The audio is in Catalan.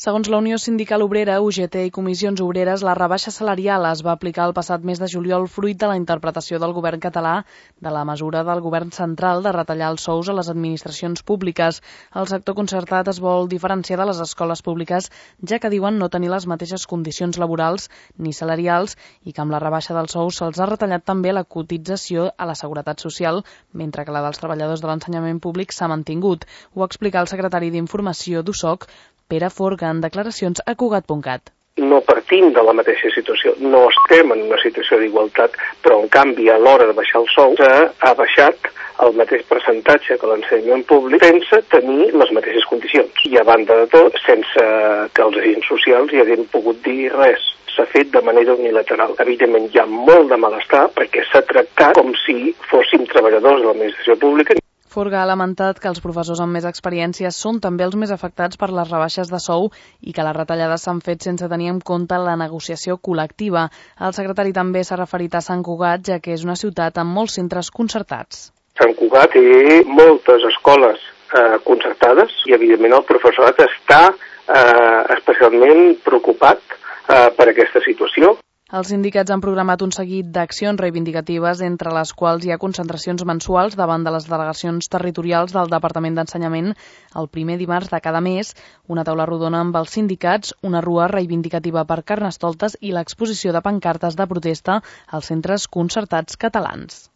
Segons la Unió Sindical Obrera, UGT i Comissions Obreres, la rebaixa salarial es va aplicar el passat mes de juliol fruit de la interpretació del govern català de la mesura del govern central de retallar els sous a les administracions públiques. El sector concertat es vol diferenciar de les escoles públiques, ja que diuen no tenir les mateixes condicions laborals ni salarials i que amb la rebaixa dels sous se'ls ha retallat també la cotització a la Seguretat Social, mentre que la dels treballadors de l'ensenyament públic s'ha mantingut. Ho explica el secretari d'Informació d'USOC, Pere Forga, en declaracions a Cugat.cat. No partim de la mateixa situació, no estem en una situació d'igualtat, però en canvi a l'hora de baixar el sou ha baixat el mateix percentatge que l'ensenyament públic sense tenir les mateixes condicions. I a banda de tot, sense que els agents socials hi hagin pogut dir res. S'ha fet de manera unilateral. Evidentment hi ha molt de malestar perquè s'ha tractat com si fóssim treballadors de l'administració pública. Forga ha lamentat que els professors amb més experiència són també els més afectats per les rebaixes de sou i que les retallades s'han fet sense tenir en compte la negociació col·lectiva. El secretari també s'ha referit a Sant Cugat, ja que és una ciutat amb molts centres concertats. Sant Cugat té moltes escoles concertades i, evidentment, el professorat està especialment preocupat per aquesta situació. Els sindicats han programat un seguit d'accions reivindicatives, entre les quals hi ha concentracions mensuals davant de les delegacions territorials del Departament d'Ensenyament el primer dimarts de cada mes, una taula rodona amb els sindicats, una rua reivindicativa per Carnestoltes i l'exposició de pancartes de protesta als centres concertats catalans.